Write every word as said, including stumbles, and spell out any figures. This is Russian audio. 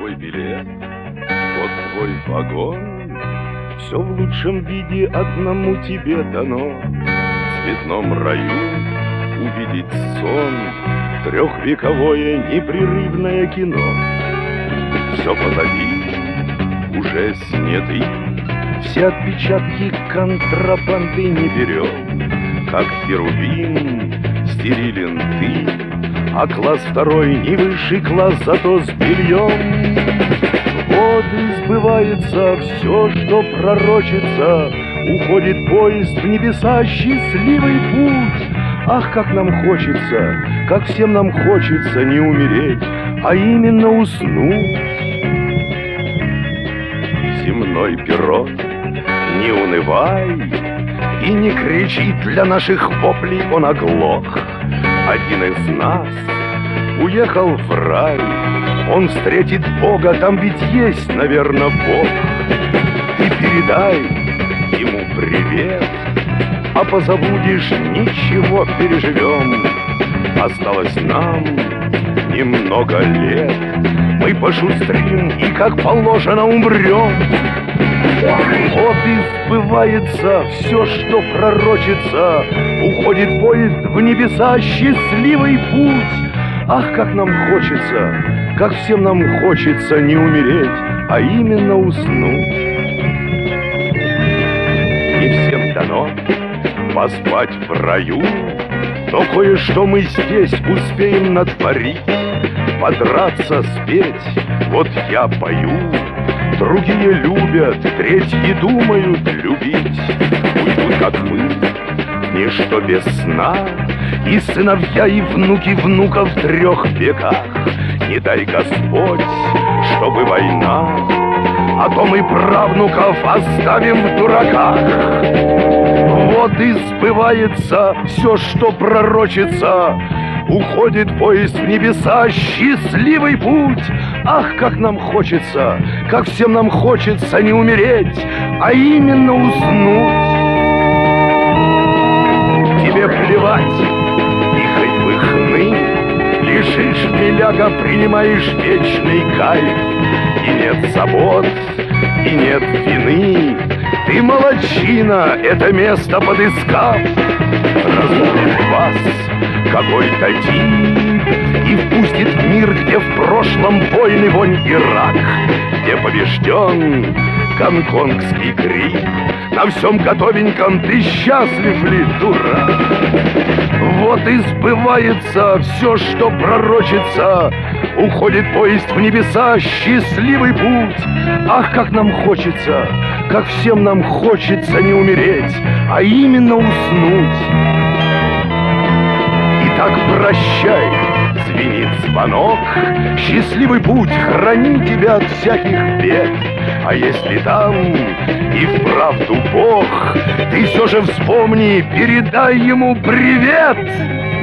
твой билет, вот твой вагон. Все в лучшем виде одному тебе дано. В цветном раю увидеть сон, трехвековое непрерывное кино. Все позади, уже сняты, все отпечатки контрабанды не берем. Как херувим стерилен ты, а класс второй не высший класс, зато с бельем. Вот и сбывается все, что пророчится, уходит поезд в небеса, счастливый путь. Ах, как нам хочется, как всем нам хочется не умереть, а именно уснуть. Земной пирог, не унывай и не кричи, для наших воплей он оглох. Один из нас уехал в рай, он встретит Бога, там ведь есть, наверное, Бог. И передай ему привет, а позабудешь, ничего, переживем. Осталось нам немного лет, мы пошустрим и как положено умрем. Вот и сбывается все, что пророчится, уходит поезд в небеса, счастливый путь. Ах, как нам хочется, как всем нам хочется не умереть, а именно уснуть. Не всем дано поспать в раю, но кое-что мы здесь успеем натворить. Подраться, спеть, вот я пою, другие любят, третьи думают любить. Уйдут, как мы, ничто без сна, и сыновья, и внуки внуков в трех веках. Не дай Господь, чтобы война, а то мы правнуков оставим в дураках. Вот и сбывается все, что пророчится, уходит поезд в небеса, счастливый путь. Ах, как нам хочется, как всем нам хочется не умереть, а именно уснуть. Тебе плевать, и хоть бы хны, лишишь миляга, принимаешь вечный кайф. И нет забот, и нет вины, ты молодчина, это место подыскав. Разбудит вас какой-то тип и впустит в мир, где в прошлом войны вонь и рак, где побежден гонконгский грипп. На всем готовеньком ты счастлив ли, дурак? Вот и сбывается все, что пророчится, уходит поезд в небеса, счастливый путь. Ах, как нам хочется, как всем нам хочется не умереть, а именно уснуть. Итак, прощай, звенит звонок, счастливый путь, храни тебя от всяких бед. А если там и вправду Бог, ты все же вспомни, передай ему привет.